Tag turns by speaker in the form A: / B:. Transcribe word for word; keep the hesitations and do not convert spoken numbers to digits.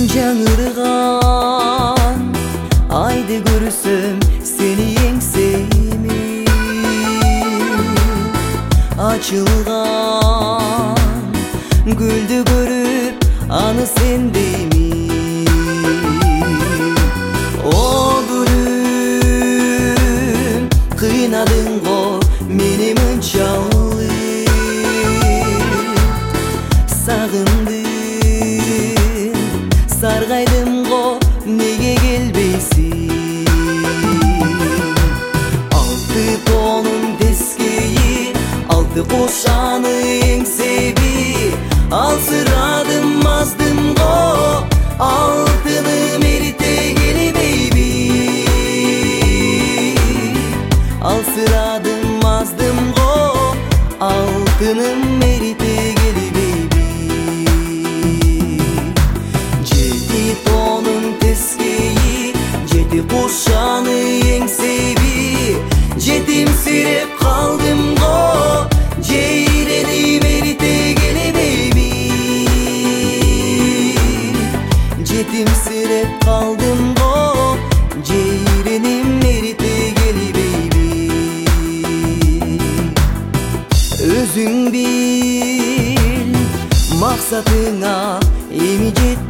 A: жаңырған айды көрсөм сени еңсеме ачылган гүлдү көрүп аны сендейми о гүлүм кыйнадың го мени мынчалык сагындым саргайдым го неге келбейсиң алты тонун тескейи алты кошаны эңсеби алсырадым аздым го алтыным эрите келбейби алсырадым аздым го алтыным эрите келбейби жети тонун тескейи жети кошаны эңсеби жетимсиреп калдым го жейреним эрите келбейби жетимсиреп калдым го жейреним эрите келбейби өзүң бил максатыңа эми жет